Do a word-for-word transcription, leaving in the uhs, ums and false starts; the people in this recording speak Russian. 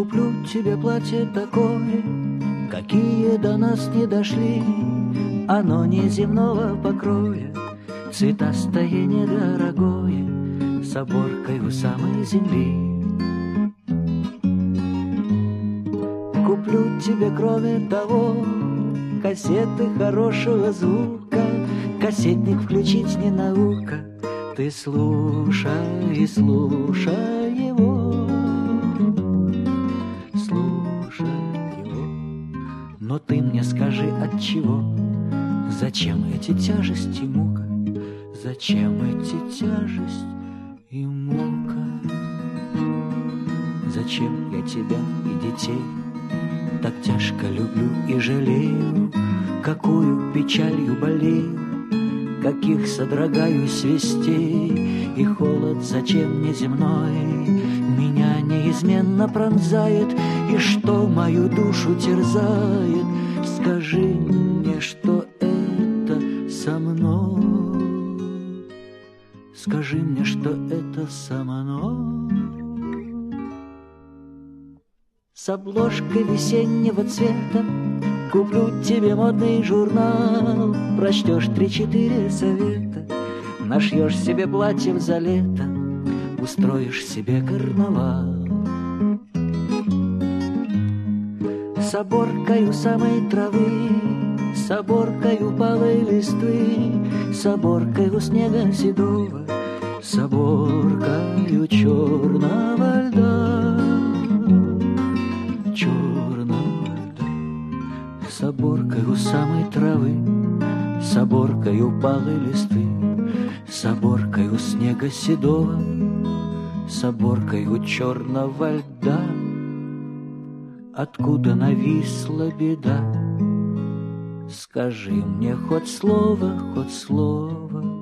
Куплю тебе платье такое, какие до нас не дошли. Оно неземного покроя, цветастое недорогое, с оборкой у самой земли. Куплю тебе, кроме того, кассеты хорошего звука. Кассетник включить не наука, ты слушай и слушай его, слушай его. Но ты мне скажи, отчего, зачем эти тяжести и мука, зачем эти тяжесть и мука? Зачем я тебя и детей так тяжко люблю и жалею, какую печалью болею, каких содрогаюсь вестей, и холод зачем неземной меня неизменно пронзает, и что мою душу терзает. Скажи мне, что это со мной, скажи мне, что это со мной. С обложкой весеннего цвета куплю тебе модный журнал, прочтешь три-четыре совета, нашьешь себе платье за лето, устроишь себе карнавал. С оборкою самой травы, с оборкою палой листвы, с оборкою снега седого, с оборкою черного льда, черного льда. С оборкою самой травы, с оборкою палой листвы, с оборкою снега седого, с оборкою черного льда. Откуда нависла беда? Скажи мне хоть слово, хоть слово,